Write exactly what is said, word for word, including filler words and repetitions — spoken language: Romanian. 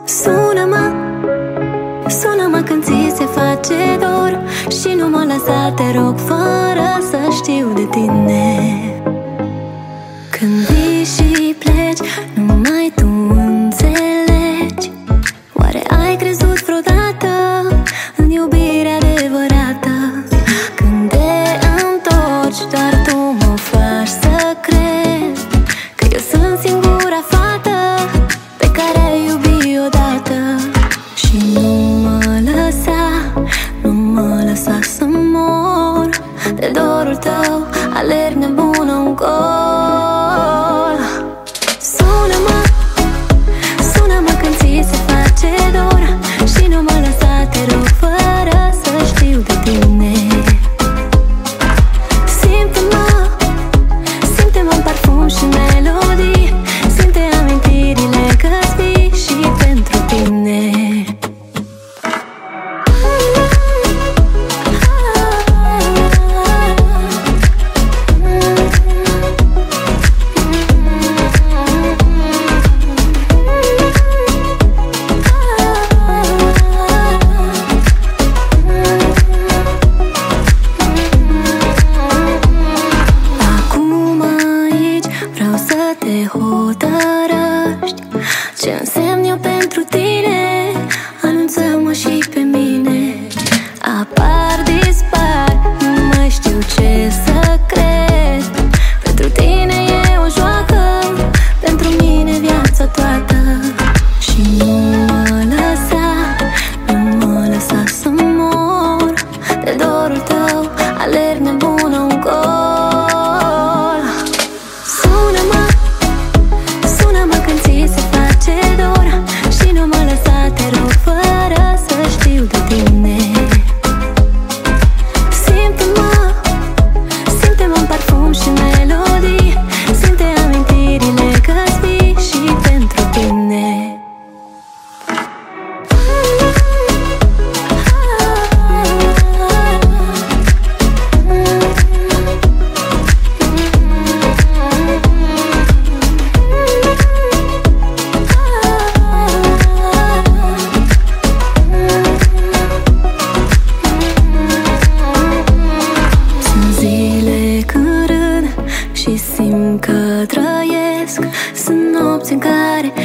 Sună-mă, sună-mă când ți se face dor și nu mă lăsa, te rog, fără să știu de tine. Când vii și pleci, numai tu înțelegi. Oare ai crezut vreodată în iubire adevărată? Când te întorci, doar tu mă faci să cred că eu sunt singura fată pe care ai iubit odată. Și nu mă lăsa, nu mă lăsa să mor de dorul tău, alerg nebună un gol. Sună-mă, sună-mă când ți se face dor și nu mă lăsa, te rog, fără să știu de tine. Simte-mă, simte-mă în parfum și melodii, simte amintirile că-ți vii și pentru tine. Te hotărăști ce însemn eu pentru tine, anunță-mă și pe mine. Apar, dispar, nu mai știu ce să cred. Pentru tine e o joacă, pentru mine viața toată. Și nu mă lăsa, nu mă lăsa să mor de dorul tău, alerg nebună un gol. Sună-mă, sună-mă când ți se face dor și nu mă lăsa, te rog, fără să știu de tine. Simte-mă, simte-mă în parfum și melodii, simte amintirile că-ți vii și pentru tine. Și simt că trăiesc, sunt nopți în care